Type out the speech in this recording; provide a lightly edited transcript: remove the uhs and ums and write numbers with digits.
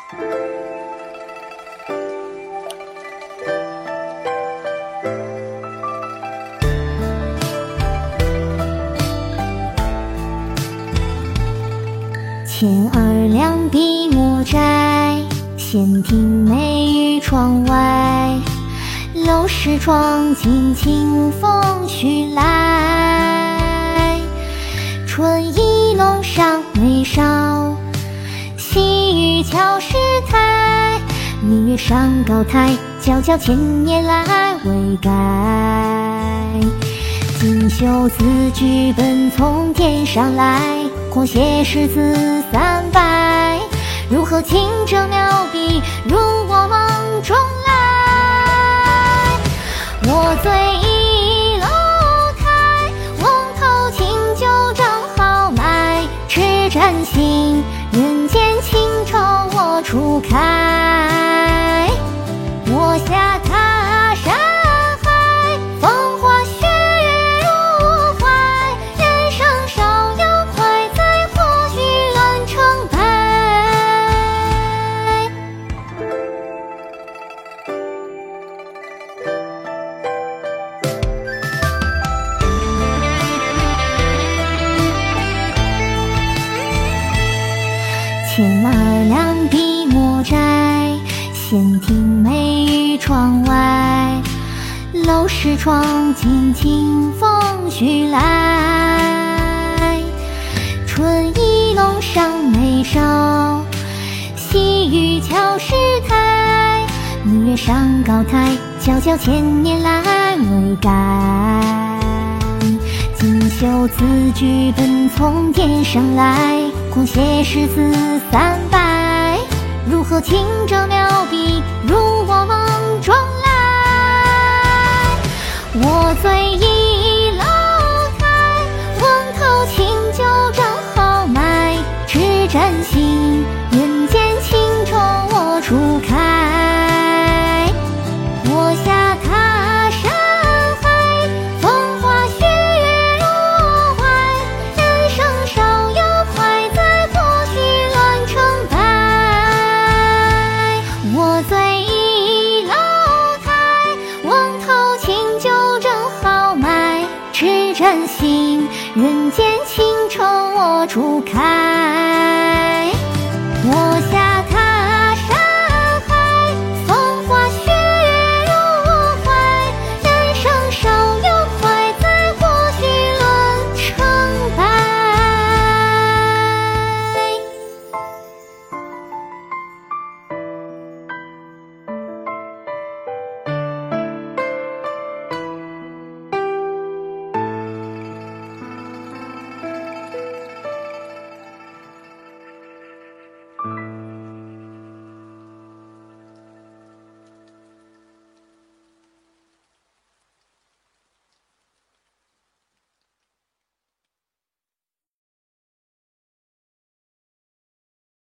牵儿两笔墨摘，闲庭梅雨窗外。楼市窗尽清无风徐来。春意弄上眉梢，细雨敲石台。明月上高台，皎皎千年来未改。锦绣字句本从天上来，狂写诗词300，如何清者描笔入我梦中来？我醉一楼台，翁头清酒正豪迈。赤盏行，人间清愁我初开。我下他山海，风花雪月入怀。人生少有快哉，或许乱成败。牵儿两笔墨摘，闲庭梅雨窗外。楼市窗尽清风徐来。春意弄上眉梢，细雨敲石台。明月上高台，皎皎千年来未改。锦绣字句本从天上来，狂写诗词300，如何清者描笔入我梦中来？我醉一楼台，翁头清酒正豪迈。赤盏行，人间清愁我初开。我下他山海，风花雪月入怀。人生少有快哉，或许乱成败。我醉一楼台，翁头清酒正豪迈。赤盏行，人间清愁我初开。我下他山海，风花雪月入怀。人生少有快哉，或许乱成败。